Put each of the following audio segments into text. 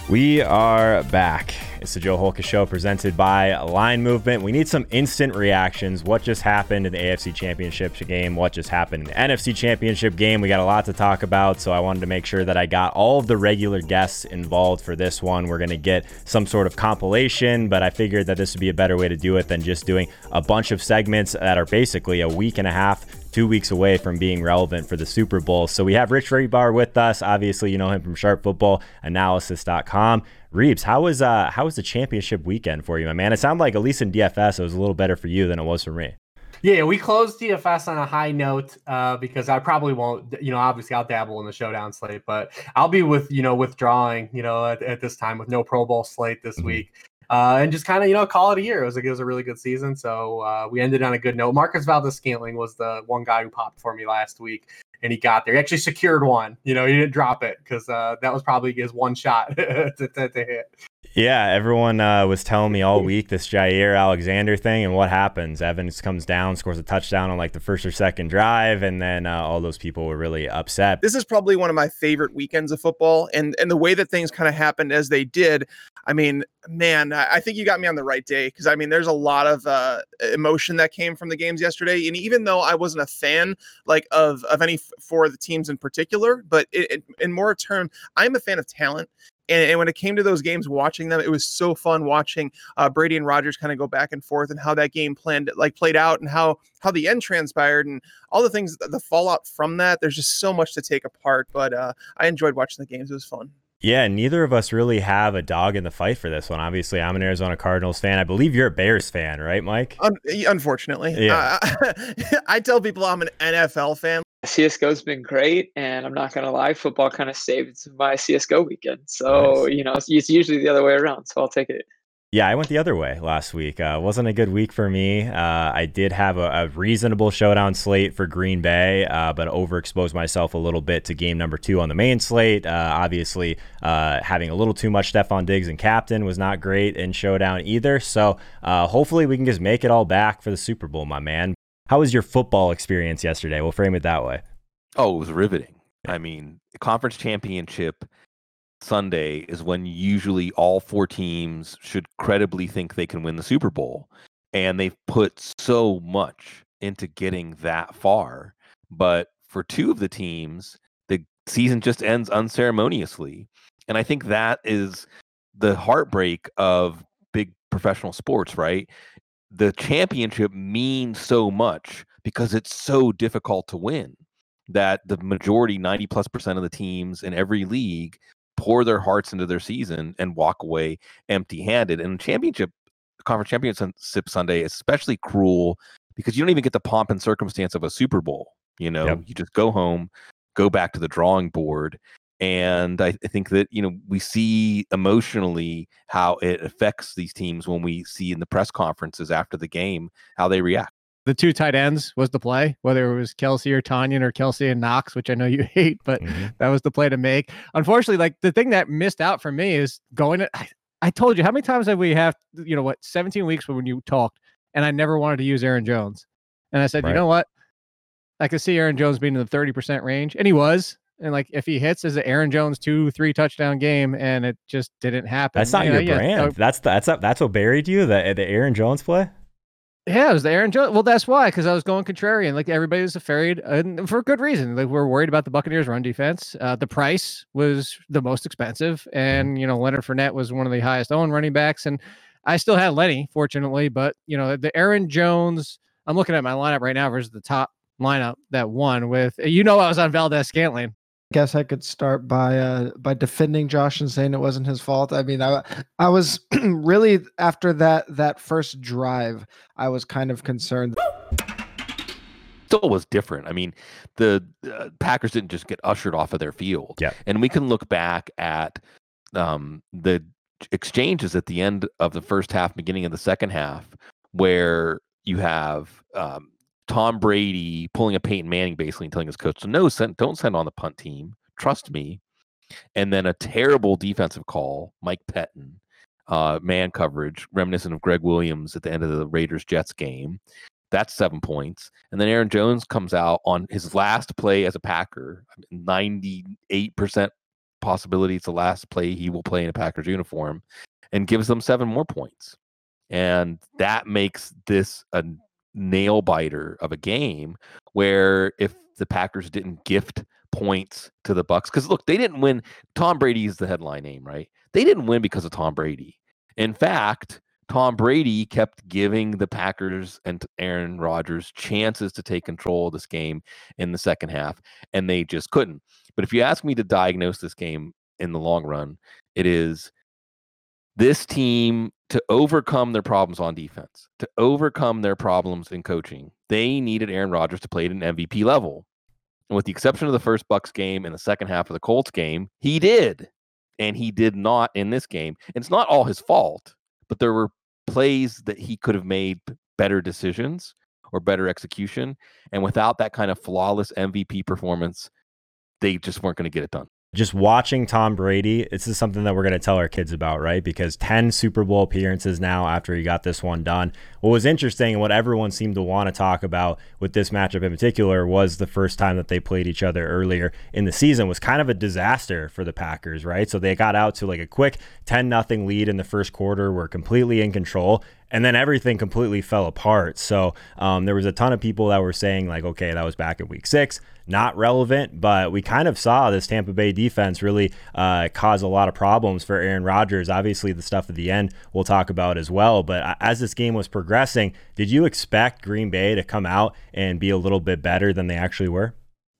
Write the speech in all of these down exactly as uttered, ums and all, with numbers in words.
We are back. It's the Joe Holka Show presented by Line Movement. We need some instant reactions. What just happened in the A F C Championship game? What just happened in the N F C Championship game? We got a lot to talk about, so I wanted to make sure that I got all of the regular guests involved for this one. We're going to get some sort of compilation, but I figured that this would be a better way to do it than just doing a bunch of segments that are basically a week and a half two weeks away from being relevant for the Super Bowl. So we have Rich Hribar with us. Obviously, you know him from sharp football analysis dot com. Reeves, how was uh how was the championship weekend for you, my man? It sounded like, at least in D F S, it was a little better for you than it was for me. Yeah, we closed D F S on a high note uh, because I probably won't, you know, obviously I'll dabble in the showdown slate, but I'll be with, you know, withdrawing, you know, at, at this time with no Pro Bowl slate this mm-hmm. week. Uh, and just kind of, you know, call it a year. It was, like, it was a really good season. So uh, we ended on a good note. Marcus Valdes-Scantling was the one guy who popped for me last week, and he got there. He actually secured one. You know, he didn't drop it because uh, that was probably his one shot to, to, to hit. Yeah, everyone uh, was telling me all week this Jair Alexander thing, and what happens? Evans comes down, scores a touchdown on like the first or second drive, and then uh, all those people were really upset. This is probably one of my favorite weekends of football, and and the way that things kind of happened as they did, I mean, man, I think you got me on the right day, because I mean, there's a lot of uh, emotion that came from the games yesterday, and even though I wasn't a fan like of of any f- for the teams in particular, but it, it, in more term, I'm a fan of talent. And, and when it came to those games, watching them, it was so fun watching uh, Brady and Rodgers kind of go back and forth, and how that game planned, like played out, and how how the end transpired, and all the things, the fallout from that. There's just so much to take apart. But uh, I enjoyed watching the games. It was fun. Yeah, neither of us really have a dog in the fight for this one. Obviously, I'm an Arizona Cardinals fan. I believe you're a Bears fan, right, Mike? Un- unfortunately. Yeah. Uh, I tell people I'm an N F L fan. C S G O's been great, and I'm not going to lie, football kind of saved my C S G O weekend. So, nice. you know, it's, it's usually the other way around, so I'll take it. Yeah, I went the other way last week. Uh, wasn't a good week for me. Uh, I did have a, a reasonable showdown slate for Green Bay, uh, but overexposed myself a little bit to game number two on the main slate. Uh, obviously, uh, having a little too much Stephon Diggs and captain was not great in showdown either. So uh, hopefully we can just make it all back for the Super Bowl, my man. How was your football experience yesterday? We'll frame it that way. Oh, it was riveting. I mean, the conference championship Sunday is when usually all four teams should credibly think they can win the Super Bowl. And they've put so much into getting that far. But for two of the teams, the season just ends unceremoniously. And I think that is the heartbreak of big professional sports, right? The championship means so much because it's so difficult to win that the majority, ninety plus percent of the teams in every league pour their hearts into their season and walk away empty handed. And championship, conference championship Sunday is especially cruel because you don't even get the pomp and circumstance of a Super Bowl. You know, yep. You just go home, go back to the drawing board. And I, I think that, you know, we see emotionally how it affects these teams when we see in the press conferences after the game, how they react. The two tight ends was the play, whether it was Kelsey or Tanyan or Kelsey and Knox, which I know you hate, but mm-hmm. that was the play to make. Unfortunately, like the thing that missed out for me is going to, I, I told you, how many times have we have, you know what, seventeen weeks when you talked, and I never wanted to use Aaron Jones. And I said, right. You know what? I could see Aaron Jones being in the thirty percent range, and he was. And like, if he hits as an Aaron Jones two, three touchdown game, and it just didn't happen. That's not you your know, brand. Yeah, that's that's that's what buried you. The the Aaron Jones play. Yeah, it was the Aaron Jones. Well, that's why, because I was going contrarian. Like everybody was afraid, and for good reason. Like we're worried about the Buccaneers' run defense. Uh, the price was the most expensive, and you know Leonard Fournette was one of the highest owned running backs. And I still had Lenny, fortunately, but you know the Aaron Jones. I'm looking at my lineup right now versus the top lineup that won with. You know, I was on Valdes-Scantling. Guess I could start by uh by defending Josh and saying it wasn't his fault. I mean, I I was really after that that first drive, I was kind of concerned. Still was different. I mean, the uh, Packers didn't just get ushered off of their field. Yeah, and we can look back at um, the exchanges at the end of the first half, beginning of the second half, where you have. Um, Tom Brady pulling a Peyton Manning basically and telling his coach, so no, send, don't send on the punt team. Trust me. And then a terrible defensive call, Mike Pettin, uh, man coverage, reminiscent of Greg Williams at the end of the Raiders-Jets game. That's seven points. And then Aaron Jones comes out on his last play as a Packer, ninety-eight percent possibility it's the last play he will play in a Packers uniform, and gives them seven more points. And that makes this a nail biter of a game where if the Packers didn't gift points to the Bucs, because look, they didn't win. Tom Brady is the headline name, right? They didn't win because of Tom Brady. In fact, Tom Brady kept giving the Packers and Aaron Rodgers chances to take control of this game in the second half, and they just couldn't. But if you ask me to diagnose this game in the long run, it is this team, to overcome their problems on defense, to overcome their problems in coaching, they needed Aaron Rodgers to play at an M V P level. And with the exception of the first Bucs game and the second half of the Colts game, he did. And he did not in this game. And it's not all his fault, but there were plays that he could have made better decisions or better execution. And without that kind of flawless M V P performance, they just weren't going to get it done. Just watching Tom Brady, this is something that we're going to tell our kids about, right? Because ten Super Bowl appearances now after he got this one done. What was interesting and what everyone seemed to want to talk about with this matchup in particular was the first time that they played each other earlier in the season was kind of a disaster for the Packers, right? So they got out to like a quick ten nothing lead in the first quarter, were completely in control, and then everything completely fell apart. So um, there was a ton of people that were saying like, okay, that was back in week six. Not relevant, but we kind of saw this Tampa Bay defense really uh, cause a lot of problems for Aaron Rodgers. Obviously, the stuff at the end we'll talk about as well. But as this game was progressing, did you expect Green Bay to come out and be a little bit better than they actually were?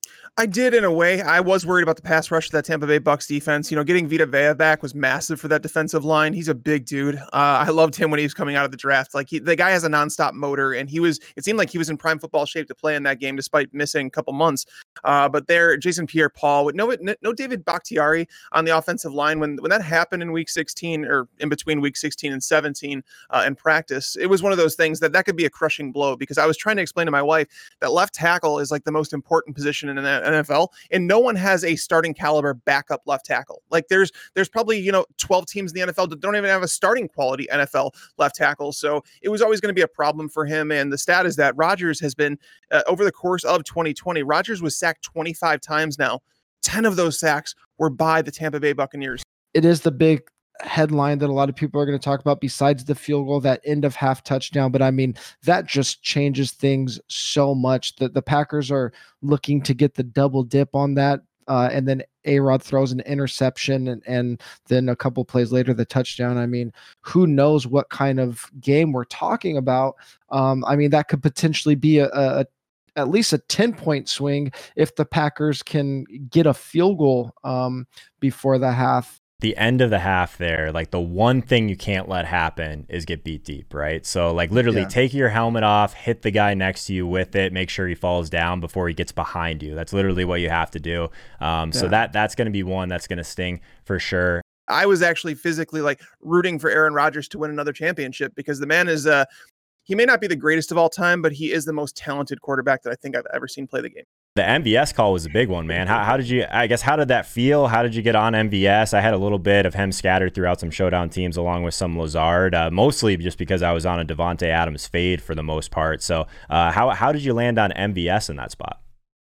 I did in a way. I was worried about the pass rush of that Tampa Bay Bucs defense. You know, getting Vita Vea back was massive for that defensive line. He's a big dude. Uh, I loved him when he was coming out of the draft. Like he, the guy has a nonstop motor, and he was. It seemed like he was in prime football shape to play in that game, despite missing a couple months. Uh, but there, Jason Pierre-Paul with no no David Bakhtiari on the offensive line. When when that happened in week sixteen or in between week sixteen and seventeen uh, in practice, it was one of those things that that could be a crushing blow. Because I was trying to explain to my wife that left tackle is like the most important position in the N F L, and no one has a starting caliber backup left tackle. Like there's there's probably, you know, twelve teams in the N F L that don't even have a starting quality N F L left tackle. So it was always going to be a problem for him. And the stat is that Rodgers has been uh, over the course of twenty twenty, Rodgers was sacked twenty-five times now. ten of those sacks were by the Tampa Bay Buccaneers. It is the big headline that a lot of people are going to talk about besides the field goal, that end of half touchdown. But I mean, that just changes things so much that the Packers are looking to get the double dip on that. Uh, and then A-Rod throws an interception, and, and then a couple plays later, the touchdown. I mean, who knows what kind of game we're talking about. Um, I mean, that could potentially be a, a at least a ten point swing if the Packers can get a field goal um, before the half. The end of the half there, like the one thing you can't let happen is get beat deep, right? So like literally yeah. take your helmet off, hit the guy next to you with it, make sure he falls down before he gets behind you. That's literally what you have to do. Um, so yeah. that that's going to be one that's going to sting for sure. I was actually physically like rooting for Aaron Rodgers to win another championship because the man is, uh, he may not be the greatest of all time, but he is the most talented quarterback that I think I've ever seen play the game. The M V S call was a big one, man. How, how did you, I guess, how did that feel? How did you get on M V S? I had a little bit of him scattered throughout some showdown teams along with some Lazard, uh, mostly just because I was on a Devontae Adams fade for the most part. So uh, how how did you land on M V S in that spot?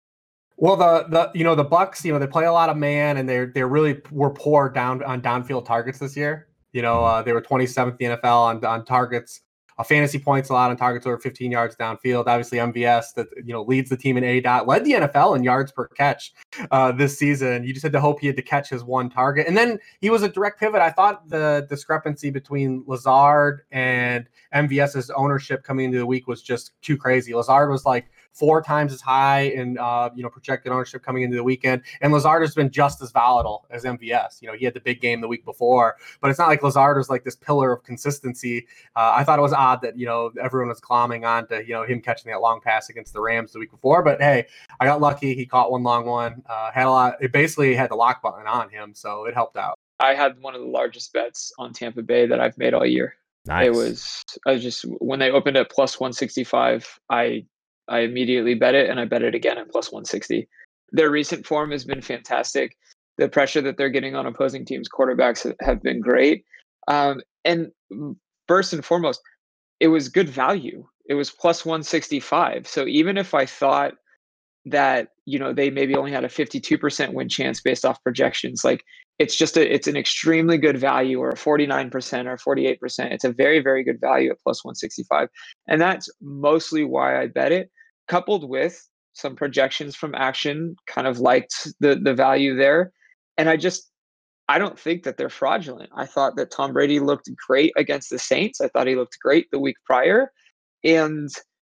Well, the the you know the Bucs, you know they play a lot of man, and they're they're really were poor down on downfield targets this year. You know uh, they were twenty-seventh in the N F L on on targets. Uh, fantasy points allowed on targets over fifteen yards downfield. Obviously, M V S that you know leads the team in A DOT, led the N F L in yards per catch uh, this season. You just had to hope he had to catch his one target, and then he was a direct pivot. I thought the discrepancy between Lazard and MVS's ownership coming into the week was just too crazy. Lazard was like four times as high in uh, you know projected ownership coming into the weekend, and Lazard has been just as volatile as M V S. You know, he had the big game the week before, but it's not like Lazard was like this pillar of consistency. Uh, I thought it was odd that you know everyone was glomming on to you know him catching that long pass against the Rams the week before. But hey, I got lucky. He caught one long one. Uh, had a lot. It basically had the lock button on him, so it helped out. I had one of the largest bets on Tampa Bay that I've made all year. Nice. It was I was just when they opened at plus one sixty-five, I I immediately bet it, and I bet it again at plus one sixty. Their recent form has been fantastic. The pressure that they're getting on opposing teams' quarterbacks have been great. Um, and first and foremost, it was good value. It was plus one sixty-five. So even if I thought that, you know, they maybe only had a fifty-two percent win chance based off projections, like it's just a it's an extremely good value, or a forty-nine percent or forty-eight percent. It's a very, very good value at plus one sixty-five. And that's mostly why I bet it, coupled with some projections from Action kind of liked the the value there. And I just I don't think that they're fraudulent. I thought that Tom Brady looked great against the Saints. I thought he looked great the week prior. And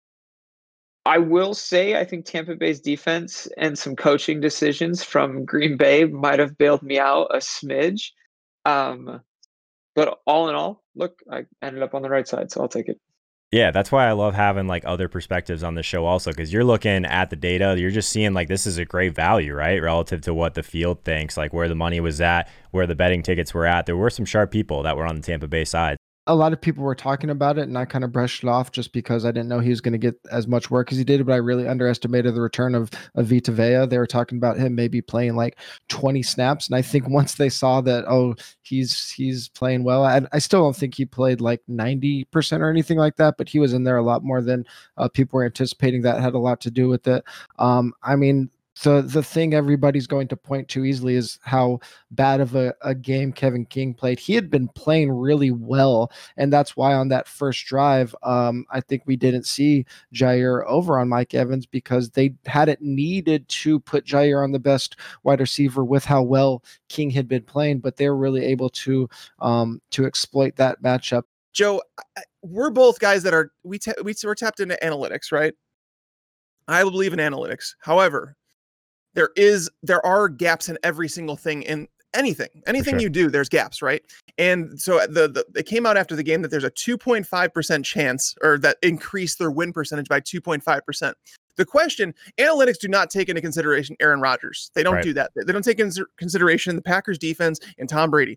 I will say, I think Tampa Bay's defense and some coaching decisions from Green Bay might have bailed me out a smidge. Um, but all in all, look, I ended up on the right side, so I'll take it. Yeah, that's why I love having like other perspectives on the show also, because you're looking at the data, you're just seeing like this is a great value, right? Relative to what the field thinks, like where the money was at, where the betting tickets were at. There were some sharp people that were on the Tampa Bay side. A lot of people were talking about it, and I kind of brushed it off just because I didn't know he was going to get as much work as he did, but I really underestimated the return of, of Vita Vea. They were talking about him maybe playing like twenty snaps, and I think once they saw that, oh, he's he's playing well, I, I still don't think he played like ninety percent or anything like that, but he was in there a lot more than uh, people were anticipating. That had a lot to do with it. Um, I mean, The the thing everybody's going to point to easily is how bad of a, a game Kevin King played. He had been playing really well, and that's why on that first drive, um, I think we didn't see Jair over on Mike Evans, because they hadn't needed to put Jair on the best wide receiver with how well King had been playing, but they're really able to um, to exploit that matchup. Joe, we're both guys that are we ta- we we're tapped into analytics, right? I believe in analytics. However, there is there are gaps in every single thing in anything. Anything sure. you do, there's gaps, right? And so the, the it came out after the game that there's a two point five percent chance, or that increased their win percentage by two point five percent. The question, analytics do not take into consideration Aaron Rodgers. They don't right. do that. They don't take into consideration the Packers defense and Tom Brady.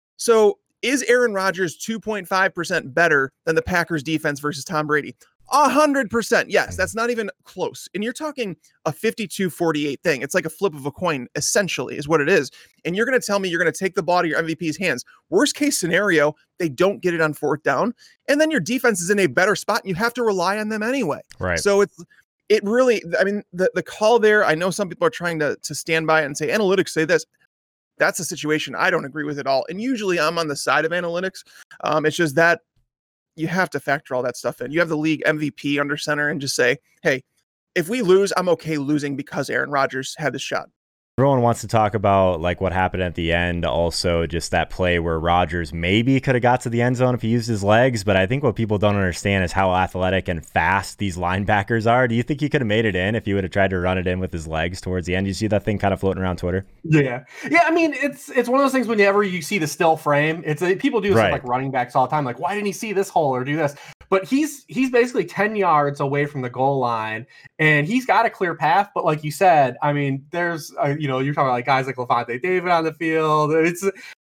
So is Aaron Rodgers two point five percent better than the Packers defense versus Tom Brady? A hundred percent. Yes, that's not even close. And you're talking a fifty-two forty-eight thing. It's like a flip of a coin, essentially, is what it is. And you're going to tell me you're going to take the ball to your M V P's hands. Worst case scenario, they don't get it on fourth down. And then your defense is in a better spot, and you have to rely on them anyway. Right. So it's, it really, I mean, the, the call there, I know some people are trying to, to stand by and say, analytics say this. That's a situation I don't agree with at all. And usually I'm on the side of analytics. Um, it's just that you have to factor all that stuff in. You have the league M V P under center and just say, hey, if we lose, I'm okay losing because Aaron Rodgers had this shot. Everyone wants to talk about like what happened at the end. Also, just that play where Rodgers maybe could have got to the end zone if he used his legs. But I think what people don't understand is how athletic and fast these linebackers are. Do you think he could have made it in if he would have tried to run it in with his legs towards the end? You see that thing kind of floating around Twitter? Yeah. Yeah. I mean, it's it's one of those things whenever you see the still frame, it's a, people do this Right. with like running backs all the time. Like, why didn't he see this hole or do this? But he's he's basically ten yards away from the goal line, and he's got a clear path. But like you said, I mean, there's a, you know, you're talking about like guys like Levante David on the field. It's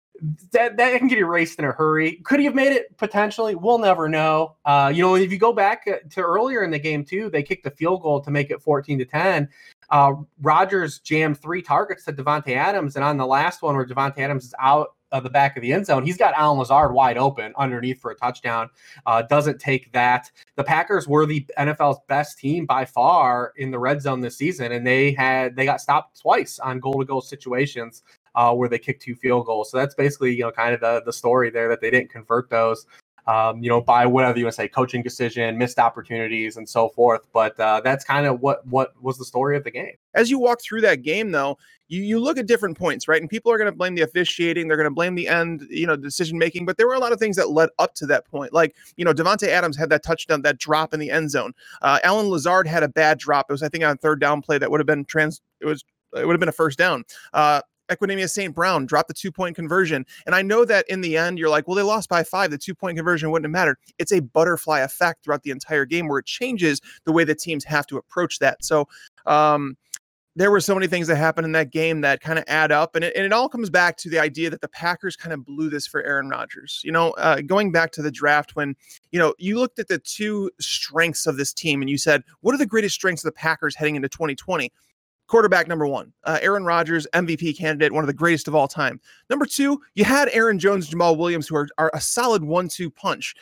that that can get erased in a hurry. Could he have made it? Potentially. We'll never know. Uh, you know, if you go back to earlier in the game too, they kicked the field goal to make it fourteen to ten. Uh, Rodgers jammed three targets to Devontae Adams, and on the last one where Devontae Adams is out of the back of the end zone, he's got Allen Lazard wide open underneath for a touchdown. Uh, doesn't take that. The Packers were the N F L's best team by far in the red zone this season, and they had they got stopped twice on goal-to-goal situations uh, where they kicked two field goals. So that's basically, you know, kind of the the story there, that they didn't convert those. Um, you know, by whatever you want to say, coaching decision, missed opportunities, and so forth. But uh, that's kind of what what was the story of the game. As you walk through that game, though, you, you look at different points, right? And people are going to blame the officiating. They're going to blame the end, you know, decision making. But there were a lot of things that led up to that point. Like, you know, Devontae Adams had that touchdown, that drop in the end zone. Uh, Allen Lazard had a bad drop. It was, I think, on a third down play that would have been trans. It was it would have been a first down. Uh, Equanimeous Saint Brown dropped the two-point conversion. And I know that in the end, you're like, well, they lost by five. The two-point conversion wouldn't have mattered. It's a butterfly effect throughout the entire game where it changes the way that teams have to approach that. So um, there were so many things that happened in that game that kind of add up. And it, and it all comes back to the idea that the Packers kind of blew this for Aaron Rodgers. You know, uh, going back to the draft when, you know, you looked at the two strengths of this team and you said, what are the greatest strengths of the Packers heading into twenty twenty? Quarterback number one, uh, Aaron Rodgers, M V P candidate, one of the greatest of all time. Number two, you had Aaron Jones, Jamal Williams, who are, are a solid one two punch.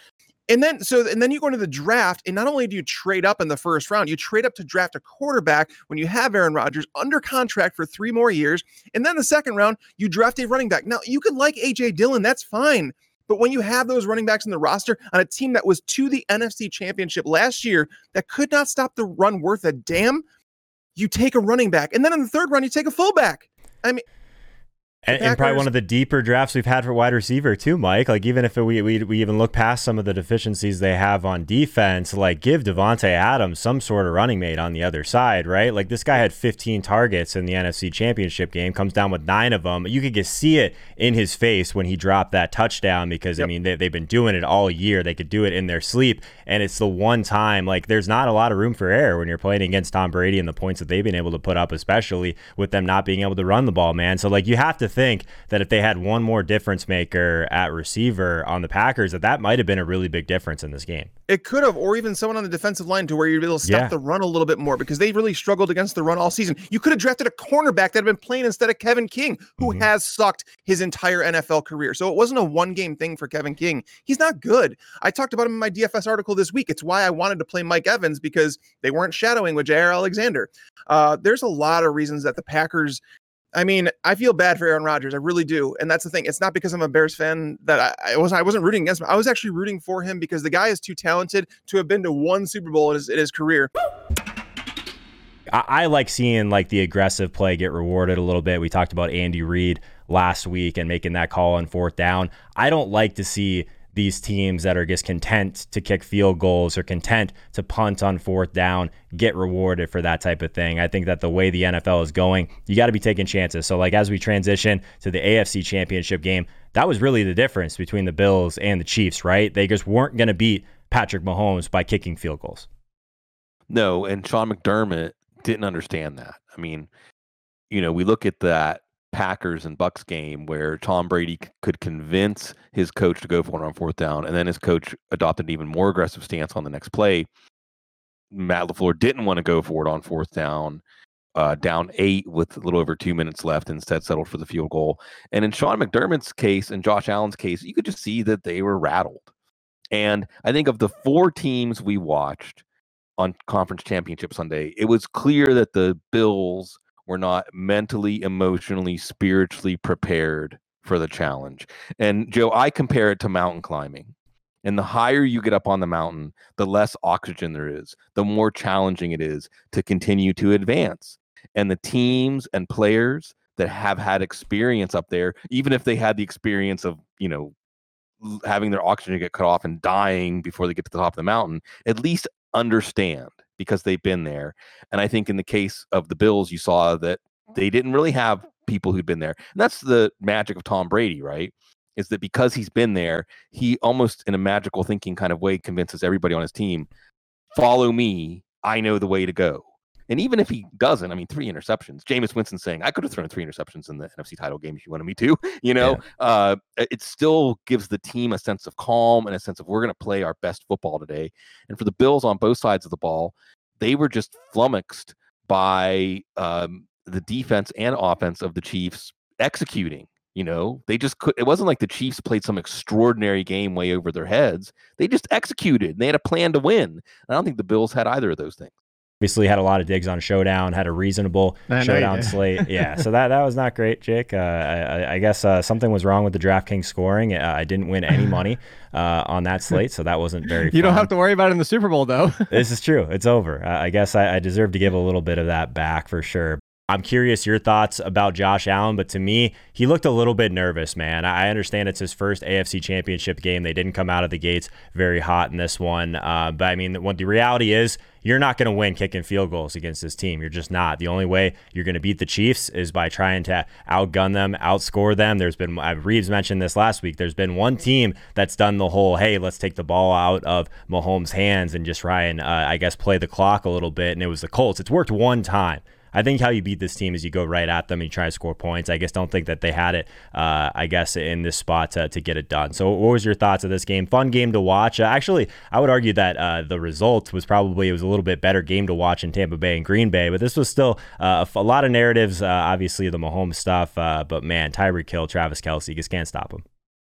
And then so and then you go into the draft, and not only do you trade up in the first round, you trade up to draft a quarterback when you have Aaron Rodgers under contract for three more years. And then the second round, you draft a running back. Now, you could like A J Dillon, that's fine. But when you have those running backs in the roster on a team that was to the N F C Championship last year that could not stop the run worth a damn, you take a running back. And then in the third round, you take a fullback. I mean, And, and probably one of the deeper drafts we've had for wide receiver too, Mike. Like even if we, we we even look past some of the deficiencies they have on defense, like give Devontae Adams some sort of running mate on the other side, right? Like this guy had fifteen targets in the N F C Championship game, comes down with nine of them. You could just see it in his face when he dropped that touchdown because, yep. I mean, they, they've been doing it all year. They could do it in their sleep, and it's the one time, like there's not a lot of room for error when you're playing against Tom Brady and the points that they've been able to put up, especially with them not being able to run the ball, man. So like you have to think that if they had one more difference maker at receiver on the Packers, that that might have been a really big difference in this game. It could have, or even someone on the defensive line to where you're able to stop yeah. the run a little bit more, because they really struggled against the run all season. You could have drafted a cornerback that had been playing instead of Kevin King, who mm-hmm. has sucked his entire N F L career. So it wasn't a one-game thing for Kevin King. He's not good. I talked about him in my D F S article this week. It's why I wanted to play Mike Evans, because they weren't shadowing with J R Alexander. Uh, there's a lot of reasons that the Packers, I mean, I feel bad for Aaron Rodgers. I really do. And that's the thing. It's not because I'm a Bears fan that I, I wasn't I wasn't rooting against him. I was actually rooting for him because the guy is too talented to have been to one Super Bowl in his, in his career. I, I like seeing like the aggressive play get rewarded a little bit. We talked about Andy Reid last week and making that call on fourth down. I don't like to see these teams that are just content to kick field goals or content to punt on fourth down get rewarded for that type of thing. I think that the way the N F L is going, you got to be taking chances. So like as we transition to the A F C Championship game, that was really the difference between the Bills and the Chiefs, right? They just weren't going to beat Patrick Mahomes by kicking field goals. No, and Sean McDermott didn't understand that. I mean, you know, we look at that Packers and Bucks game where Tom Brady c- could convince his coach to go for it on fourth down, and then his coach adopted an even more aggressive stance on the next play. Matt LaFleur didn't want to go for it on fourth down, uh, down eight with a little over two minutes left, instead settled for the field goal. And in Sean McDermott's case and Josh Allen's case, you could just see that they were rattled. And I think of the four teams we watched on Conference Championship Sunday, it was clear that the Bills were not mentally, emotionally, spiritually prepared for the challenge. And Joe, I compare it to mountain climbing. And the higher you get up on the mountain, the less oxygen there is, the more challenging it is to continue to advance. And the teams and players that have had experience up there, even if they had the experience of, you know, having their oxygen get cut off and dying before they get to the top of the mountain, at least understand, because they've been there. And I think in the case of the Bills, you saw that they didn't really have people who'd been there. And that's the magic of Tom Brady, right? Is that because he's been there, he almost in a magical thinking kind of way convinces everybody on his team, follow me, I know the way to go. And even if he doesn't, I mean, three interceptions, Jameis Winston saying, I could have thrown three interceptions in the N F C title game if you wanted me to, you know, yeah. uh, it still gives the team a sense of calm and a sense of we're going to play our best football today. And for the Bills on both sides of the ball, they were just flummoxed by um, the defense and offense of the Chiefs executing. You know, they just could. It wasn't like the Chiefs played some extraordinary game way over their heads. They just executed. And they had a plan to win. I don't think the Bills had either of those things. Obviously had a lot of digs on Showdown, had a reasonable I Showdown slate. Yeah, so that that was not great, Jake. Uh, I, I guess uh, something was wrong with the DraftKings scoring. Uh, I didn't win any money uh, on that slate, so that wasn't very You fun. don't have to worry about it in the Super Bowl, though. This is true. It's over. Uh, I guess I, I deserve to give a little bit of that back for sure. I'm curious your thoughts about Josh Allen, but to me, he looked a little bit nervous, man. I understand it's his first A F C Championship game. They didn't come out of the gates very hot in this one. Uh, but I mean, what the reality is, you're not going to win kicking field goals against this team. You're just not. The only way you're going to beat the Chiefs is by trying to outgun them, outscore them. There's been, uh, Reeves mentioned this last week, there's been one team that's done the whole, hey, let's take the ball out of Mahomes' hands and just try and, uh, I guess, play the clock a little bit, and it was the Colts. It's worked one time. I think how you beat this team is you go right at them and you try to score points. I guess don't think that they had it, uh, I guess, in this spot to, to get it done. So what was your thoughts of this game? Fun game to watch. Uh, actually, I would argue that uh, the result was probably, it was a little bit better game to watch in Tampa Bay and Green Bay, but this was still uh, a, a lot of narratives, uh, obviously the Mahomes stuff, uh, but man, Tyreek Hill, Travis Kelce, just can't stop him.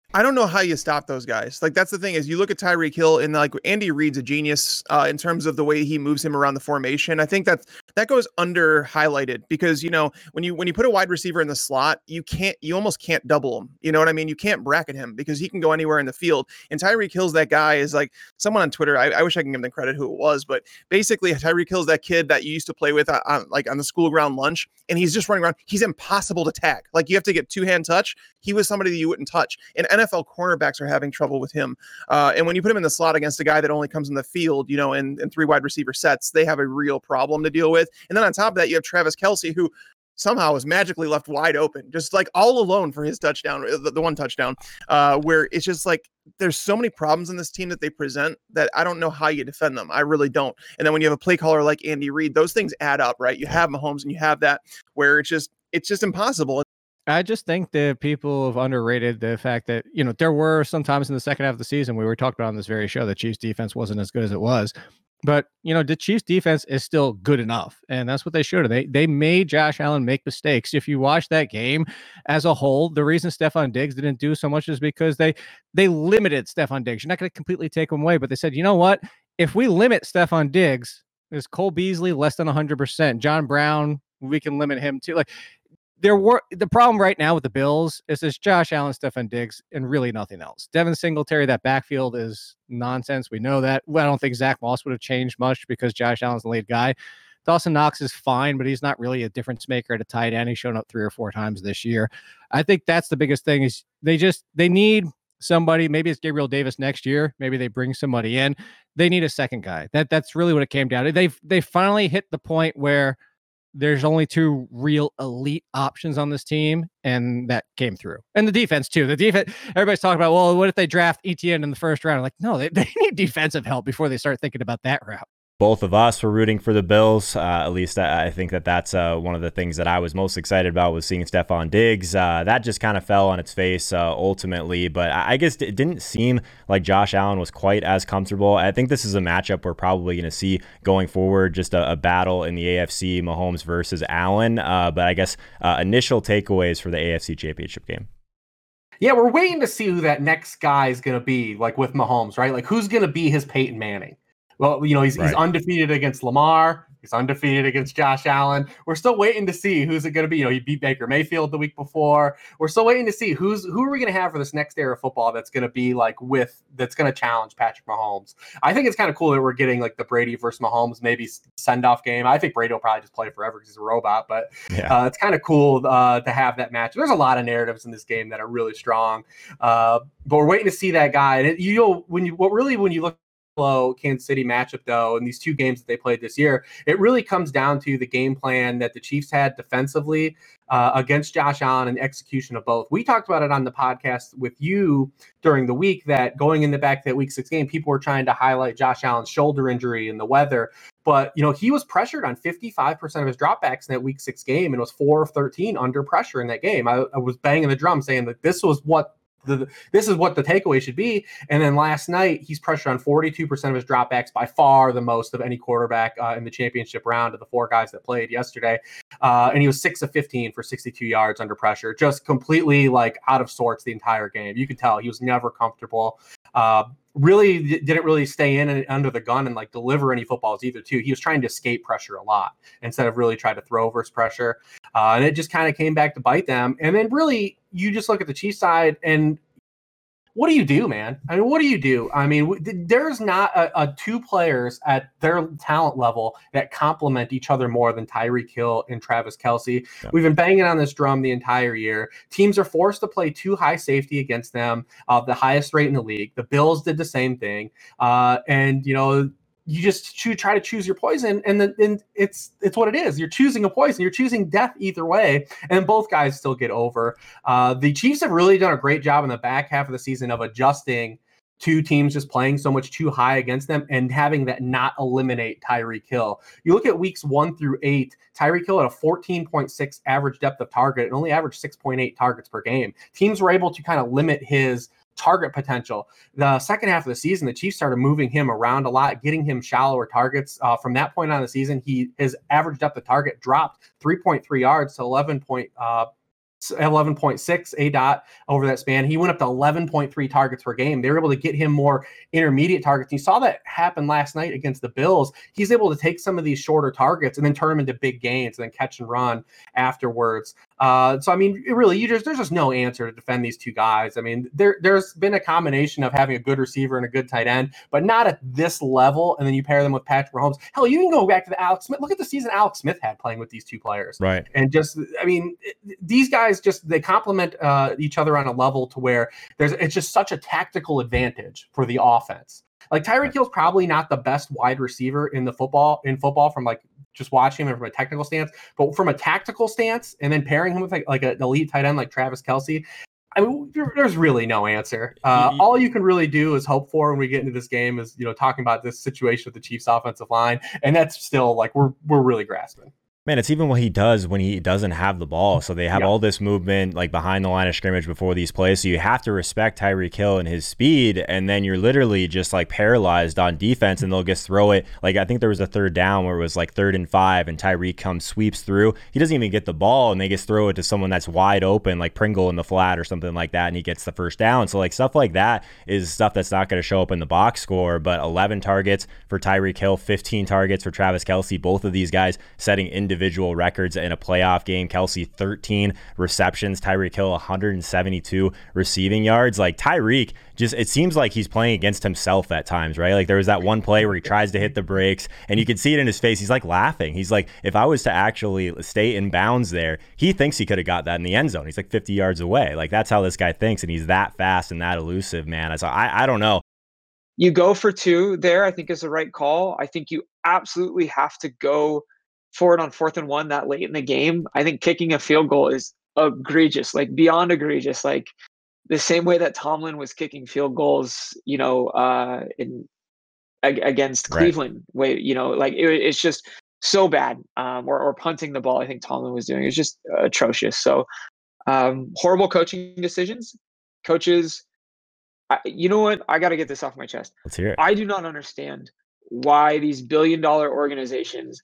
I don't know how you stop those guys. Like, that's the thing is you look at Tyreek Hill and like Andy Reid's a genius uh, in terms of the way he moves him around the formation. I think that that goes under highlighted because, you know, when you when you put a wide receiver in the slot, you can't you almost can't double him. You know what I mean? You can't bracket him because he can go anywhere in the field. And Tyreek Hill's that guy is like someone on Twitter. I, I wish I can give them credit who it was, but basically Tyreek Hill's that kid that you used to play with on, on like on the school ground lunch, and he's just running around. He's impossible to tag. Like you have to get two hand touch. He was somebody that you wouldn't touch. And N F L cornerbacks are having trouble with him. Uh, and when you put him in the slot against a guy that only comes in the field, you know, in, in three wide receiver sets, they have a real problem to deal with. And then on top of that, you have Travis Kelce, who somehow was magically left wide open, just like all alone for his touchdown, the, the one touchdown, uh, where it's just like there's so many problems in this team that they present that I don't know how you defend them. I really don't. And then when you have a play caller like Andy Reid, those things add up, right? You have Mahomes and you have that where it's just it's just impossible. I just think that people have underrated the fact that, you know, there were some times in the second half of the season we were talking about on this very show that Chiefs defense wasn't as good as it was. But, you know, the Chiefs defense is still good enough. And that's what they showed. They they made Josh Allen make mistakes. If you watch that game as a whole, the reason Stephon Diggs didn't do so much is because they they limited Stephon Diggs. You're not going to completely take him away, but they said, you know what? If we limit Stephon Diggs, is Cole Beasley less than one hundred percent? John Brown, we can limit him too. Like, There were the problem right now with the Bills is this Josh Allen, Stephon Diggs, and really nothing else. Devin Singletary, that backfield is nonsense. We know that. Well, I don't think Zach Moss would have changed much because Josh Allen's the lead guy. Dawson Knox is fine, but he's not really a difference maker at a tight end. He's shown up three or four times this year. I think that's the biggest thing is they just they need somebody. Maybe it's Gabriel Davis next year. Maybe they bring somebody in. They need a second guy. That that's really what it came down to. They've they finally hit the point where there's only two real elite options on this team, and that came through. And the defense, too. The defense, everybody's talking about, well, what if they draft Etienne in the first round? I'm like, no, they, they need defensive help before they start thinking about that route. Both of us were rooting for the Bills. Uh, at least I, I think that that's uh, one of the things that I was most excited about was seeing Stephon Diggs. Uh, that just kind of fell on its face uh, ultimately, but I, I guess it didn't seem like Josh Allen was quite as comfortable. I think this is a matchup we're probably going to see going forward, just a, a battle in the A F C, Mahomes versus Allen. Uh, but I guess uh, initial takeaways for the A F C Championship game. Yeah, we're waiting to see who that next guy is going to be, like with Mahomes, right? Like who's going to be his Peyton Manning? Well, you know, he's, right. he's undefeated against Lamar. He's undefeated against Josh Allen. We're still waiting to see who's it going to be. You know, he beat Baker Mayfield the week before. We're still waiting to see who's who are we going to have for this next era of football that's going to be like with that's going to challenge Patrick Mahomes. I think it's kind of cool that we're getting like the Brady versus Mahomes maybe send off game. I think Brady will probably just play forever because he's a robot, but yeah. uh, it's kind of cool uh, to have that match. There's a lot of narratives in this game that are really strong, uh, but we're waiting to see that guy. And it, you know, when you what really when you look. Kansas City matchup though, in these two games that they played this year, it really comes down to the game plan that the Chiefs had defensively uh, against Josh Allen and execution of both. We talked about it on the podcast with you during the week that going in the back to that week six game, people were trying to highlight Josh Allen's shoulder injury and the weather. But, you know, he was pressured on fifty-five percent of his dropbacks in that week six game and was four of thirteen under pressure in that game. I, I was banging the drum saying that this was what The, this is what the takeaway should be. And then last night, he's pressured on forty-two percent of his dropbacks, by far the most of any quarterback uh, in the championship round of the four guys that played yesterday. Uh, and he was six of fifteen for sixty-two yards under pressure, just completely like out of sorts the entire game. You could tell he was never comfortable. Uh, really didn't really stay in and under the gun and like deliver any footballs either too. He was trying to escape pressure a lot instead of really trying to throw versus pressure. Uh, and it just kind of came back to bite them. And then really you just look at the Chiefs side and what do you do, man? I mean, what do you do? I mean, w- there's not a, a two players at their talent level that complement each other more than Tyreek Hill and Travis Kelce. Yeah. We've been banging on this drum the entire year. Teams are forced to play two high safety against them, uh, the highest rate in the league. The Bills did the same thing. Uh, and, you know, you just choose, try to choose your poison, and then and it's it's what it is. You're choosing a poison. You're choosing death either way, and both guys still get over. Uh, the Chiefs have really done a great job in the back half of the season of adjusting to teams just playing so much too high against them and having that not eliminate Tyreek Hill. You look at weeks one through eight, Tyreek Hill had a fourteen point six average depth of target and only averaged six point eight targets per game. Teams were able to kind of limit his target potential. The second half of the season, the Chiefs started moving him around a lot, getting him shallower targets. Uh, from that point on the season, he his average depth of target dropped three point three yards to eleven point eleven point six A dot over that span. He went up to eleven point three targets per game. They were able to get him more intermediate targets. You saw that happen last night against the Bills. He's able to take some of these shorter targets and then turn them into big gains and then catch and run afterwards. Uh, so, I mean, really, you just there's just no answer to defend these two guys. I mean, there, there's been a combination of having a good receiver and a good tight end, but not at this level. And then you pair them with Patrick Mahomes. Hell, you can go back to the Alex Smith. Look at the season Alex Smith had playing with these two players. Right. And just, I mean, it, these guys just, they complement uh, each other on a level to where there's, it's just such a tactical advantage for the offense. Like Tyreek Hill's probably not the best wide receiver in the football, in football from like, just watching him from a technical stance, but from a tactical stance, and then pairing him with like, like an elite tight end like Travis Kelce, I mean, there, there's really no answer. Uh, all you can really do is hope for when we get into this game is, you know, talking about this situation with the Chiefs offensive line, and that's still like we're we're really grasping. Man, it's even what he does when he doesn't have the ball. So they have yeah. all this movement like behind the line of scrimmage before these plays. So you have to respect Tyreek Hill and his speed. And then you're literally just like paralyzed on defense, and they'll just throw it. Like I think there was a third down where it was like third and five and Tyreek comes, sweeps through. He doesn't even get the ball, and they just throw it to someone that's wide open, like Pringle in the flat or something like that. And he gets the first down. So like stuff like that is stuff that's not going to show up in the box score. But eleven targets for Tyreek Hill, fifteen targets for Travis Kelce. Both of these guys setting individual records in a playoff game. Kelce thirteen receptions, Tyreek Hill one hundred seventy-two receiving yards. Like Tyreek just, it seems like he's playing against himself at times, right? Like there was that one play where he tries to hit the brakes and you can see it in his face. He's like laughing. He's like, if I was to actually stay in bounds there, he thinks he could have got that in the end zone. He's like fifty yards away. Like that's how this guy thinks, and he's that fast and that elusive, man. So I, I don't know. You go for two there, I think is the right call. I think you absolutely have to go for it on fourth and one that late in the game. I think kicking a field goal is egregious, like beyond egregious, like the same way that Tomlin was kicking field goals, you know, uh, in ag- against Cleveland. Right. Way, you know, like it, it's just so bad. Um, or, or punting the ball, I think Tomlin was doing. It's just uh, atrocious. So um, horrible coaching decisions. Coaches, I, you know what? I got to get this off my chest. Let's hear it. I do not understand why these billion dollar organizations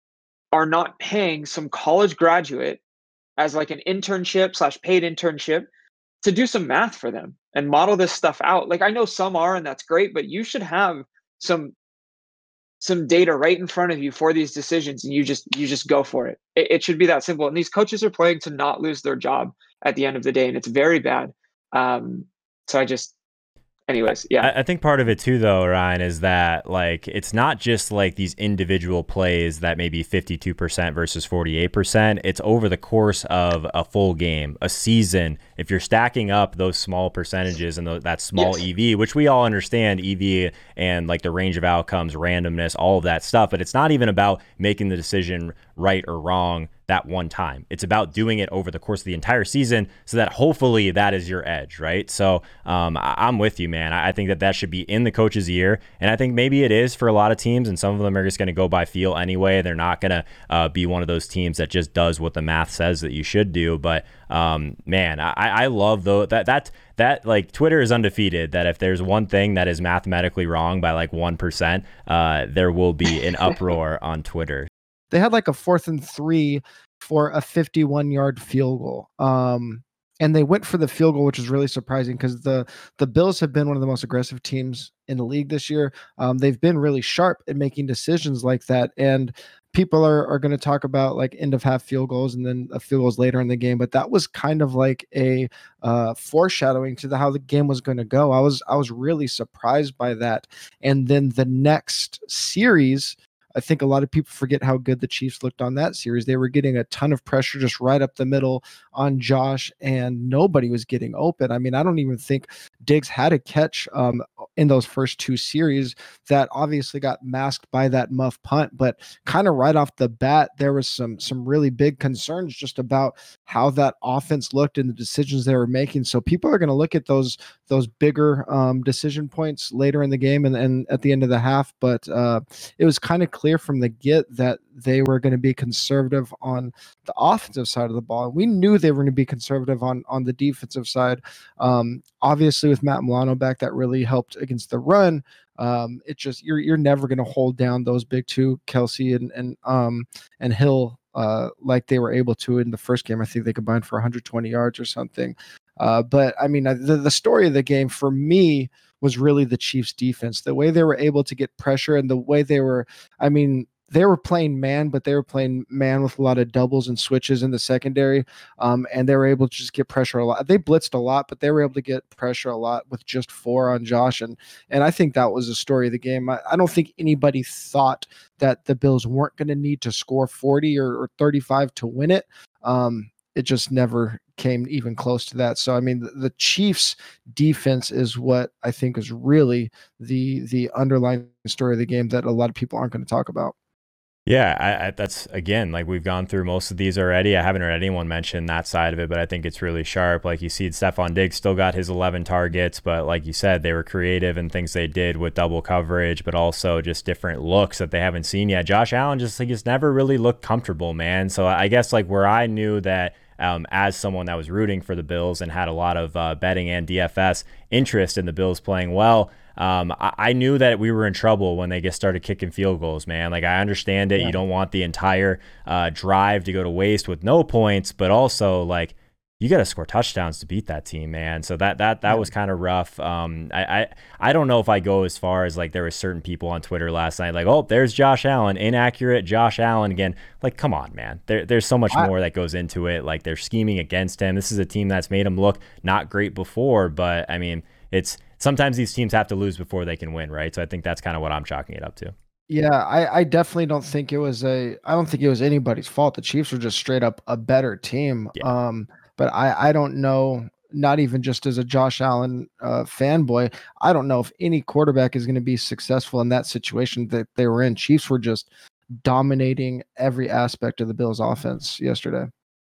are not paying some college graduate as like an internship slash paid internship to do some math for them and model this stuff out. Like I know some are, and that's great, but you should have some some data right in front of you for these decisions, and you just you just go for it. It, it should be that simple. And these coaches are playing to not lose their job at the end of the day, and it's very bad. Um, so I just Anyways, yeah. I, I think part of it too, though, Ryan, is that like it's not just like these individual plays that may be fifty-two percent versus forty-eight percent. It's over the course of a full game, a season. If you're stacking up those small percentages and the, that small Yes. E V, which we all understand, E V and like the range of outcomes, randomness, all of that stuff, but it's not even about making the decision right or wrong that one time. It's about doing it over the course of the entire season so that hopefully that is your edge, right? So um, I- I'm with you, man. I-, I think that that should be in the coach's ear. And I think maybe it is for a lot of teams, and some of them are just going to go by feel anyway. They're not going to uh, be one of those teams that just does what the math says that you should do. But um, man, I, I love though that, that, that like Twitter is undefeated, that if there's one thing that is mathematically wrong by like one percent, uh, there will be an uproar on Twitter. They had like a fourth and three for a fifty-one yard field goal. Um, and they went for the field goal, which is really surprising because the, the Bills have been one of the most aggressive teams in the league this year. Um, they've been really sharp at making decisions like that. And people are, are going to talk about like end of half field goals and then a field goals later in the game. But that was kind of like a uh, foreshadowing to the, how the game was going to go. I was, I was really surprised by that. And then the next series, I think a lot of people forget how good the Chiefs looked on that series. They were getting a ton of pressure just right up the middle on Josh, and nobody was getting open. I mean, I don't even think Diggs had a catch um, in those first two series that obviously got masked by that muff punt. But kind of right off the bat, there was some some really big concerns just about how that offense looked and the decisions they were making. So people are going to look at those those bigger um, decision points later in the game and, and at the end of the half. But uh, it was kind of clear from the get that they were going to be conservative on the offensive side of the ball. We knew they were going to be conservative on, on the defensive side. Um, obviously with Matt Milano back, that really helped against the run. Um, it just, you're, you're never going to hold down those big two, Kelce and, and, um, and Hill uh, like they were able to in the first game. I think they combined for one hundred twenty yards or something. Uh, but I mean, the, the story of the game for me was really the Chiefs defense, the way they were able to get pressure and the way they were, I mean, they were playing man, but they were playing man with a lot of doubles and switches in the secondary. Um, and they were able to just get pressure a lot. They blitzed a lot, but they were able to get pressure a lot with just four on Josh. And, and I think that was the story of the game. I, I don't think anybody thought that the Bills weren't going to need to score forty or, or thirty-five to win it. Um, it just never came even close to that. So, I mean, the, the Chiefs defense is what I think is really the, the underlying story of the game that a lot of people aren't going to talk about. Yeah, I, I, that's, again, like we've gone through most of these already. I haven't heard anyone mention that side of it, but I think it's really sharp. Like you see, Stephon Diggs still got his eleven targets, but like you said, they were creative in things they did with double coverage, but also just different looks that they haven't seen yet. Josh Allen just like has never really looked comfortable, man. So I guess like where I knew that um, as someone that was rooting for the Bills and had a lot of uh, betting and D F S interest in the Bills playing well, Um, I, I knew that we were in trouble when they get started kicking field goals, man. Like, I understand it. Yeah. You don't want the entire uh, drive to go to waste with no points, but also, like, you got to score touchdowns to beat that team, man. So that that that yeah. was kind of rough. Um, I, I I don't know if I go as far as, like, there were certain people on Twitter last night, like, oh, there's Josh Allen, inaccurate Josh Allen again. Like, come on, man. There, there's so much I, more that goes into it. Like, they're scheming against him. This is a team that's made him look not great before, but, I mean, it's sometimes these teams have to lose before they can win, right? So I think that's kind of what I'm chalking it up to. Yeah, I, I definitely don't think it was a I don't think it was anybody's fault. The Chiefs were just straight up a better team. Yeah. Um, but I, I don't know, not even just as a Josh Allen uh, fanboy, I don't know if any quarterback is going to be successful in that situation that they were in. Chiefs were just dominating every aspect of the Bills' offense yesterday.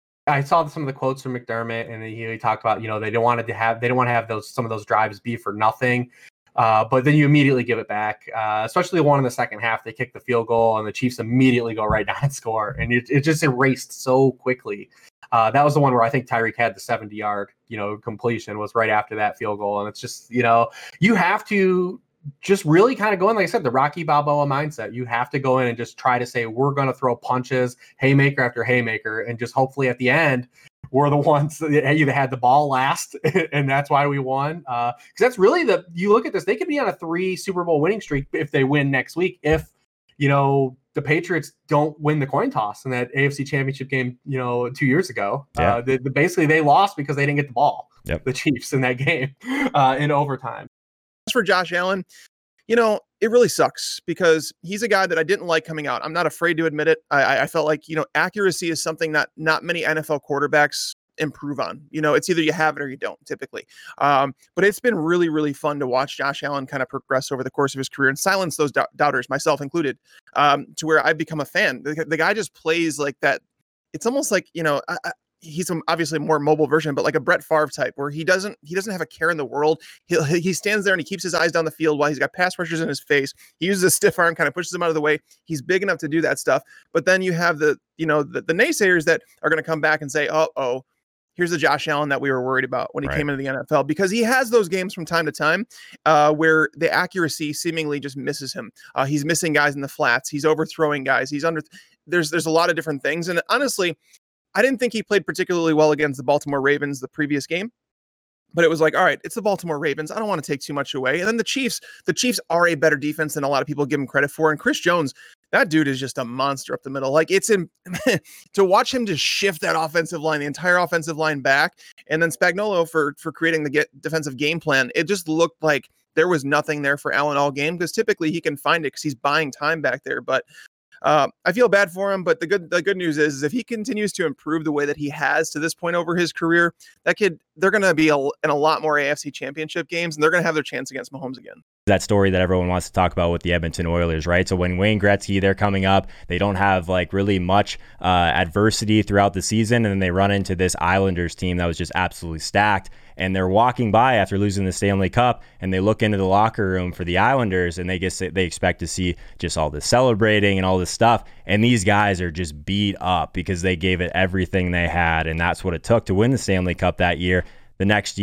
I saw some of the quotes from McDermott, and he, he talked about, you know, they don't want to have, they don't want to have those, some of those drives be for nothing. Uh, but then you immediately give it back, uh, especially the one in the second half. They kick the field goal and the Chiefs immediately go right down and score. And it, it just erased so quickly. Uh, that was the one where I think Tyreek had the seventy yard, you know, completion was right after that field goal. And it's just, you know, you have to just really kind of go in, like I said, the Rocky Balboa mindset. You have to go in and just try to say, we're going to throw punches, haymaker after haymaker. And just hopefully at the end, we're the ones that either had the ball last, and that's why we won. Because uh, that's really the, you look at this, they could be on a three Super Bowl winning streak if they win next week. If, you know, the Patriots don't win the coin toss in that A F C Championship game, you know, two years ago. Yeah. Uh, the, the, basically, they lost because they didn't get the ball, yep. the Chiefs, in that game uh, in overtime. As for Josh Allen, you know, it really sucks because he's a guy that I didn't like coming out. I'm not afraid to admit it. I, I felt like, you know, accuracy is something that not many N F L quarterbacks improve on. You know, it's either you have it or you don't typically. Um, but it's been really, really fun to watch Josh Allen kind of progress over the course of his career and silence those d- doubters, myself included, um, to where I've become a fan. The, the guy just plays like that. It's almost like, you know, I, I, he's obviously a more mobile version, but like a Brett Favre type where he doesn't, he doesn't have a care in the world. He he stands there and he keeps his eyes down the field while he's got pass rushers in his face. He uses a stiff arm, kind of pushes them out of the way. He's big enough to do that stuff. But then you have the, you know, the, the naysayers that are going to come back and say, oh, oh, here's the Josh Allen that we were worried about when he right. came into the N F L, because he has those games from time to time uh, where the accuracy seemingly just misses him. Uh, he's missing guys in the flats. He's overthrowing guys. He's under, there's, there's a lot of different things. And honestly, I didn't think he played particularly well against the Baltimore Ravens the previous game, but it was like, all right, it's the Baltimore Ravens. I don't want to take too much away. And then the Chiefs, the Chiefs are a better defense than a lot of people give him credit for. And Chris Jones, that dude is just a monster up the middle. Like it's in to watch him just shift that offensive line, the entire offensive line back. And then Spagnuolo for, for creating the get defensive game plan. It just looked like there was nothing there for Allen all game, because typically he can find it because he's buying time back there. But Uh, I feel bad for him, but the good the good news is, is if he continues to improve the way that he has to this point over his career, that kid, they're going to be a, in a lot more A F C Championship games, and they're going to have their chance against Mahomes again. That story that everyone wants to talk about with the Edmonton Oilers, right? So when Wayne Gretzky, they're coming up, they don't have like really much uh, adversity throughout the season, and then they run into this Islanders team that was just absolutely stacked, and they're walking by after losing the Stanley Cup, and they look into the locker room for the Islanders, and they guess they expect to see just all this celebrating and all this stuff, and these guys are just beat up because they gave it everything they had, and that's what it took to win the Stanley Cup that year. The next year,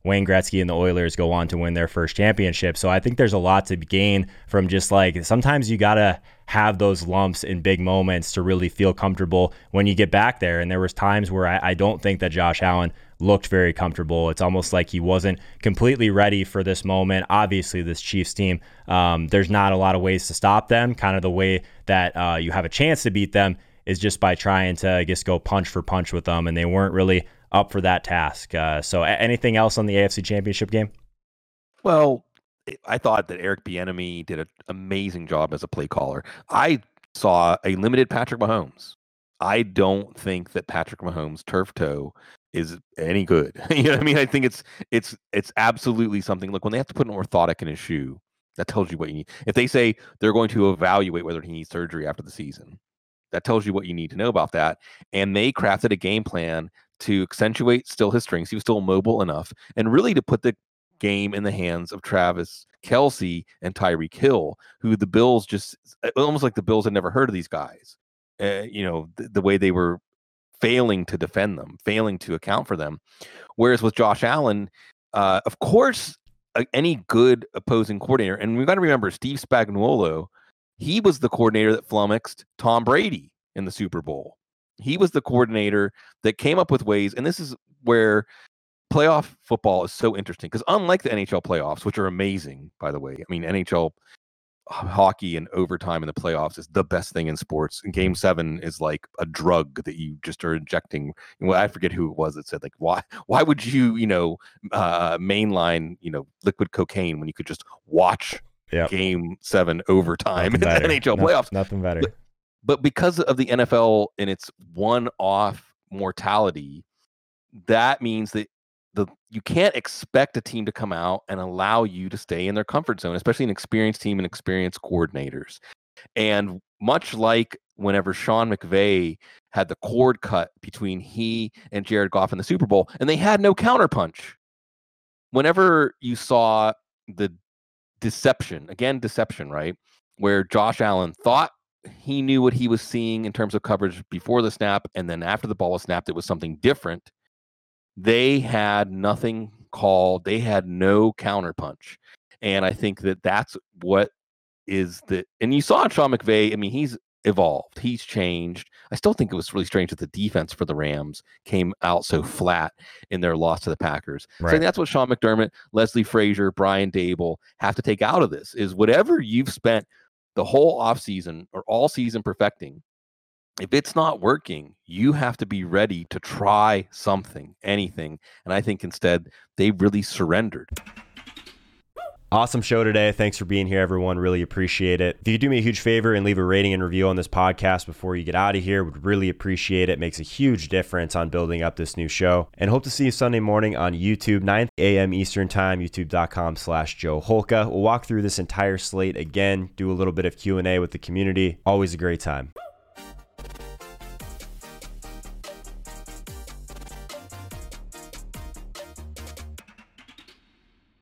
Wayne Gretzky and the Oilers go on to win their first championship. So I think there's a lot to gain from just like, sometimes you got to have those lumps in big moments to really feel comfortable when you get back there. And there was times where I, I don't think that Josh Allen looked very comfortable. It's almost like he wasn't completely ready for this moment. Obviously, this Chiefs team, um, there's not a lot of ways to stop them. Kind of the way that uh, you have a chance to beat them is just by trying to, I guess, go punch for punch with them. And they weren't really up for that task. Uh, so anything else on the A F C Championship game? Well, I thought that Eric Bieniemy did an amazing job as a play caller. I saw a limited Patrick Mahomes. I don't think that Patrick Mahomes' turf toe is any good. You know what I mean? I think it's it's it's absolutely something. Look, when they have to put an orthotic in his shoe, that tells you what you need. If they say they're going to evaluate whether he needs surgery after the season, that tells you what you need to know about that. And they crafted a game plan to accentuate still his strengths. He was still mobile enough, and really to put the game in the hands of Travis Kelce and Tyreek Hill, who the Bills just almost like the Bills had never heard of these guys. Uh, you know, the, the way they were failing to defend them, failing to account for them. Whereas with Josh Allen, uh, of course, uh, any good opposing coordinator, and we've got to remember Steve Spagnuolo, he was the coordinator that flummoxed Tom Brady in the Super Bowl. He was the coordinator that came up with ways, and this is where playoff football is so interesting, because unlike the N H L playoffs, which are amazing, by the way, I mean, N H L hockey and overtime in the playoffs is the best thing in sports. And game seven is like a drug that you just are injecting. Well, I forget who it was that said, like, why, why would you, you know, uh, mainline, you know, liquid cocaine when you could just watch yep. game seven overtime nothing in better. The N H L no, playoffs? Nothing better. But, but because of the N F L and its one-off mortality, that means that the you can't expect a team to come out and allow you to stay in their comfort zone, especially an experienced team and experienced coordinators. And much like whenever Sean McVay had the cord cut between he and Jared Goff in the Super Bowl, and they had no counterpunch. Whenever you saw the deception, again, deception, right? Where Josh Allen thought he knew what he was seeing in terms of coverage before the snap, and then after the ball was snapped, it was something different. They had nothing called. They had no counterpunch. And I think that that's what is the, and you saw Sean McVay, I mean, he's evolved. He's changed. I still think it was really strange that the defense for the Rams came out so flat in their loss to the Packers. Right. So that's what Sean McDermott, Leslie Frazier, Brian Dable have to take out of this is whatever you've spent the whole offseason or all season perfecting, if it's not working, you have to be ready to try something, anything. And I think instead they really surrendered. Awesome show today. Thanks for being here, everyone. Really appreciate it. If you could do me a huge favor and leave a rating and review on this podcast before you get out of here, would really appreciate it. It makes a huge difference on building up this new show. And hope to see you Sunday morning on YouTube, nine a.m. Eastern Time, youtube.com slash Joe Holka. We'll walk through this entire slate again, do a little bit of Q and A with the community. Always a great time.